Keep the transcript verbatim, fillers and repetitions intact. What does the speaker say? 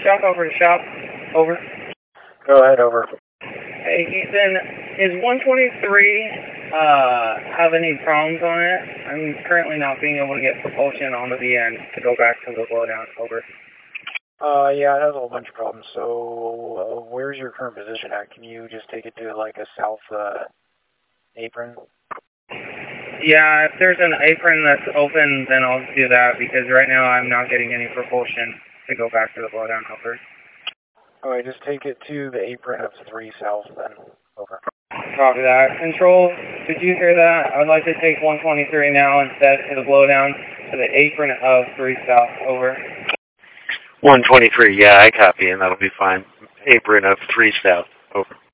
Shop over to shop. Over. Go ahead, over. Hey, Ethan, is one twenty-three uh, have any problems on it? I'm currently not being able to get propulsion onto the end to go back to the blowdown. Over. Uh, yeah, it has a whole bunch of problems. So, uh, where's your current position at? Can you just take it to, like, a south, uh, apron? Yeah, if there's an apron that's open, then I'll do that, because right now I'm not getting any propulsion to go back to the blowdown. Over. Alright, just take it to the apron of three south, then. Over. Copy that. Control, did you hear that? I'd like to take one twenty-three now instead to the blowdown to the apron of three south. Over. one twenty-three, yeah, I copy, and that'll be fine. Apron of three south. Over.